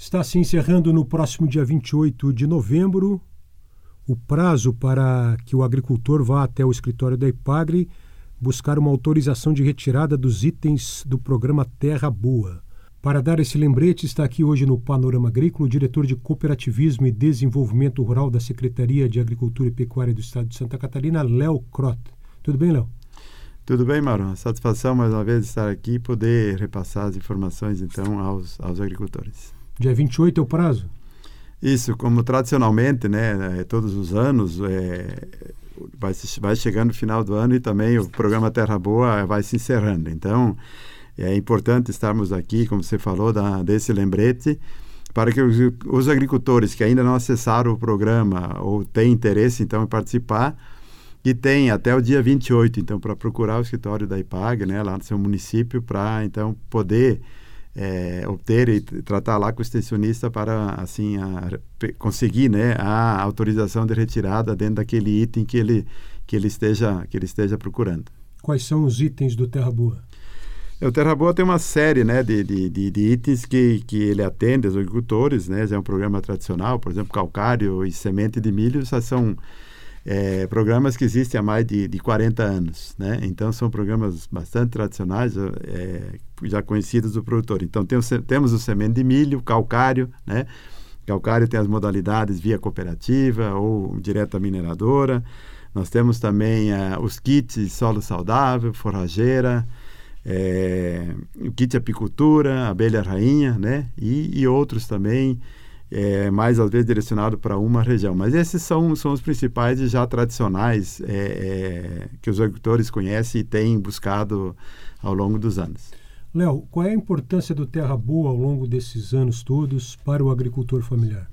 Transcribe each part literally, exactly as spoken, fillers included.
Está se encerrando no próximo dia vinte e oito de novembro o prazo para que o agricultor vá até o escritório da Ipagre buscar uma autorização de retirada dos itens do programa Terra Boa. Para dar esse lembrete, está aqui hoje no Panorama Agrícola o diretor de Cooperativismo e Desenvolvimento Rural da Secretaria de Agricultura e Pecuária do Estado de Santa Catarina, Léo Crott. Tudo bem, Léo? Tudo bem, Mauro. Satisfação mais uma vez estar aqui e poder repassar as informações então aos, aos agricultores. Dia vinte e oito é o prazo? Isso, como tradicionalmente, né, todos os anos, é, vai, vai chegando o final do ano e também o programa Terra Boa vai se encerrando. Então, é importante estarmos aqui, como você falou, da, desse lembrete, para que os, os agricultores que ainda não acessaram o programa ou têm interesse, então, em participar, e tem até o dia vinte e oito, então, para procurar o escritório da Ipagre, né, lá no seu município, para, então, poder é, obter e tratar lá com o extensionista para, assim, a, conseguir, né, a autorização de retirada dentro daquele item que ele, que ele, esteja, que ele esteja procurando. Quais são os itens do Terra Boa? O Terra Boa tem uma série, né, de, de, de, de itens que, que ele atende aos agricultores, né, já é um programa tradicional, por exemplo, calcário e semente de milho, já são É, programas que existem há mais de, de quarenta anos, né? Então são programas bastante tradicionais, é, já conhecidos do produtor. Então tem o, temos o semente de milho, calcário, né? Calcário tem as modalidades via cooperativa ou direto à mineradora. Nós temos também uh, os kits solo saudável, forrageira, é, o kit apicultura, abelha rainha, né? E, e outros também. É, mais às vezes direcionado para uma região, mas esses são, são os principais e já tradicionais é, é, que os agricultores conhecem e têm buscado ao longo dos anos. Léo, qual é a importância do Terra Boa ao longo desses anos todos para o agricultor familiar?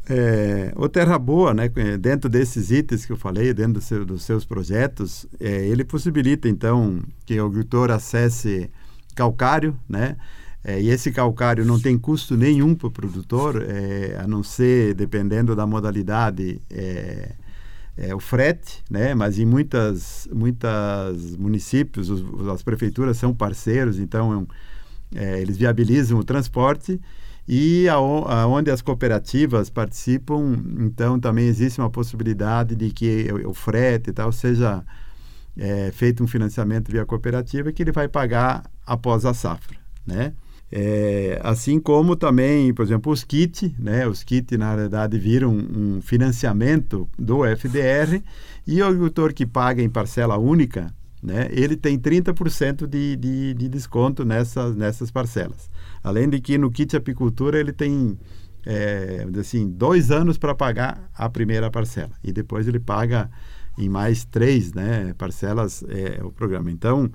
É, o Terra Boa, né, dentro desses itens que eu falei, dentro do seu, dos seus projetos, é, ele possibilita então que o agricultor acesse calcário, né? É, e esse calcário não tem custo nenhum para o produtor, é, a não ser, dependendo da modalidade, é, é, o frete, né? Mas em muitas, muitas municípios, os, as prefeituras são parceiros, então é, eles viabilizam o transporte e aonde as cooperativas participam, então também existe uma possibilidade de que o, o frete e tal seja é, feito um financiamento via cooperativa que ele vai pagar após a safra, né? É, assim como também, por exemplo, os kits, né? Os kits, na realidade, viram um, um financiamento do F D R e o agricultor que paga em parcela única, né? Ele tem trinta por cento de, de, de desconto nessas, nessas parcelas. Além de que no kit apicultura ele tem é, assim, dois anos para pagar a primeira parcela e depois ele paga em mais três, né, parcelas é, o programa. Então,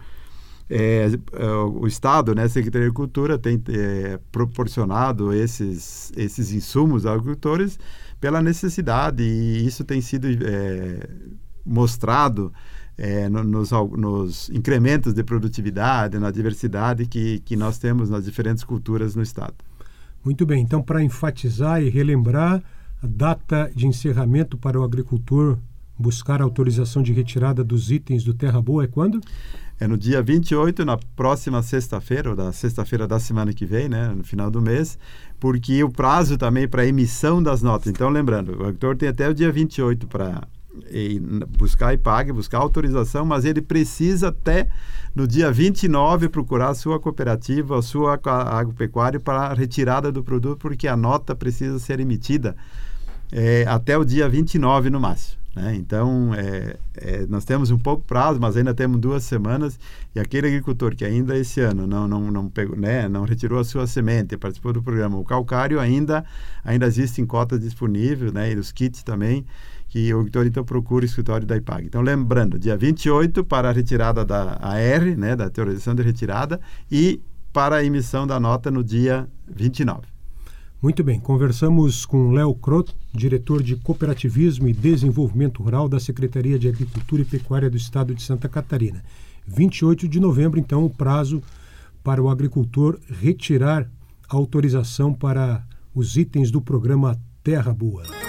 É, o Estado, né, a Secretaria de Agricultura tem é, proporcionado esses, esses insumos aos agricultores pela necessidade e isso tem sido é, mostrado é, no, nos, nos incrementos de produtividade, na diversidade que, que nós temos nas diferentes culturas no Estado. Muito bem, então para enfatizar e relembrar, a data de encerramento para o agricultor buscar a autorização de retirada dos itens do Terra Boa é quando? É no dia vinte e oito, na próxima sexta-feira, ou da sexta-feira da semana que vem, né, no final do mês, porque o prazo também para emissão das notas. Então, lembrando, o agricultor tem até o dia vinte e oito para buscar a Ipagre, buscar a autorização, mas ele precisa até no dia vinte e nove procurar a sua cooperativa, a sua agropecuária para a retirada do produto, porque a nota precisa ser emitida é, até o dia vinte e nove no máximo. Né? Então, é, é, nós temos um pouco prazo, mas ainda temos duas semanas e aquele agricultor que ainda esse ano não, não, não, pegou, né, não retirou a sua semente, participou do programa, o calcário ainda, ainda existe em cotas disponíveis, né, e os kits também, que o agricultor então procura o escritório da Ipagre. Então, lembrando, dia vinte e oito para a retirada da A R, né, da autorização de retirada, e para a emissão da nota no dia vinte e nove. Muito bem, conversamos com Léo Crott, diretor de Cooperativismo e Desenvolvimento Rural da Secretaria de Agricultura e Pecuária do Estado de Santa Catarina. vinte e oito de novembro, então, o prazo para o agricultor retirar a autorização para os itens do programa Terra Boa.